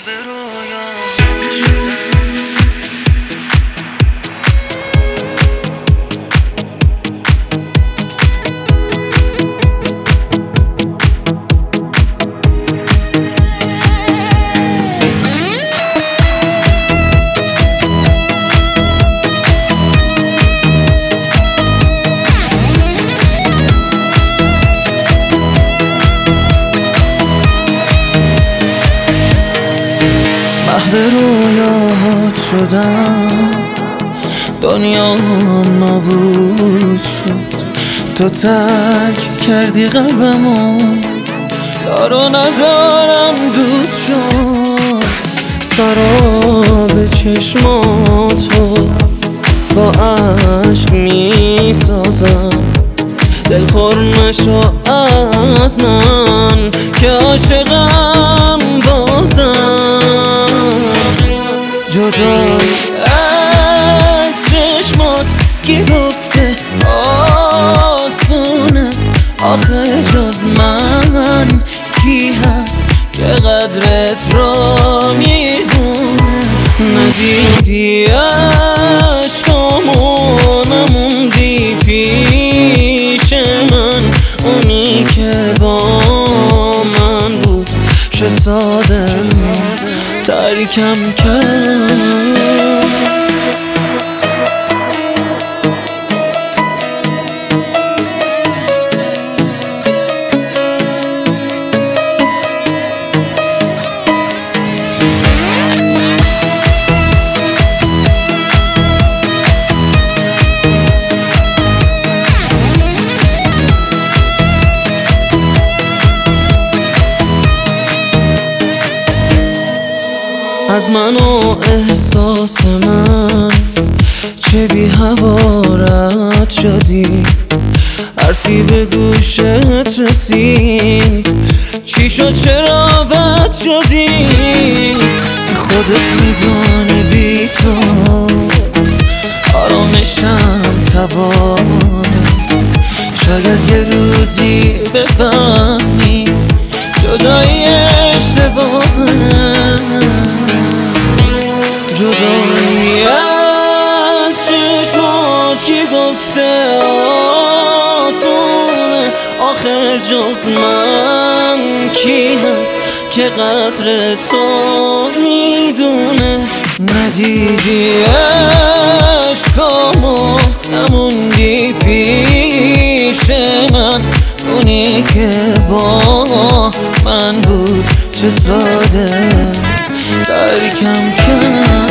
محو رویاهات شدم، دنیا نابود شد. تو ترک کردی قلبمو، دارو ندارم دود شد. سراب چشماتو با عشق میسازم، دلخور نشو از من که عاشقم بازم. جدای از چشمات کی گفته آسونه؟ آخه جز من کی هست که قدرت رو میدونه؟ ندیدی عشقامو، نموندی پیش من. اونی که با من بود چه ساده ترکم کرد. از من و احساس من چه بی حوارت شدی، حرفی به گوشت رسید چی شد چرا بد شدی؟ خودت میدونی بی تو آرامشم تباه. شاید یه روزی بفهمی جدایی اشتباهه. جدایی از چشمات کی گفته آسونه؟ آخه جز من کی هست که قدر تو میدونه؟ ندیدی عشقامو، نموندی پیش من. اونی که با من بود چه ساده ترکم کرد.